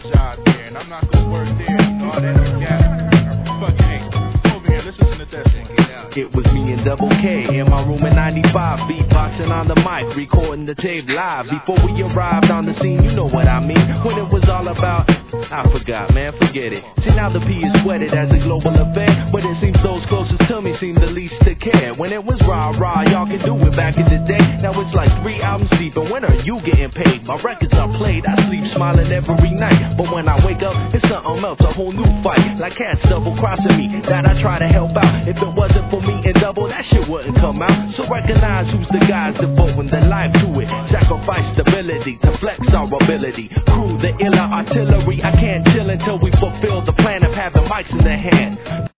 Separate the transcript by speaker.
Speaker 1: job there, and I'm not gonna work there. All that gas. Fucking hey, over here, let's listen to that thing.
Speaker 2: It was me and Double K in my room in 95, beatboxing on the mic, recording the tape live. Before we arrived on the scene, you know what I mean. When it was all about, I forgot, man, forget it. See, now the P is sweated as a global affair, but it seems those closest to me seem the least to care. When it was rah-rah, y'all can do it back in the day. Now it's like 3 albums deep, and when are you getting paid? My records are played, I sleep smiling every night. But when I wake up, it's something else, a whole new fight. Like cats double-crossing me, that I try to help out. If it wasn't for me and Double, that shit wouldn't come out. So recognize who's the guys devoting their life to it. Sacrifice stability to flex our ability. Crew the iller artillery, I can't chill until we fulfill the plan of having mics in the hand.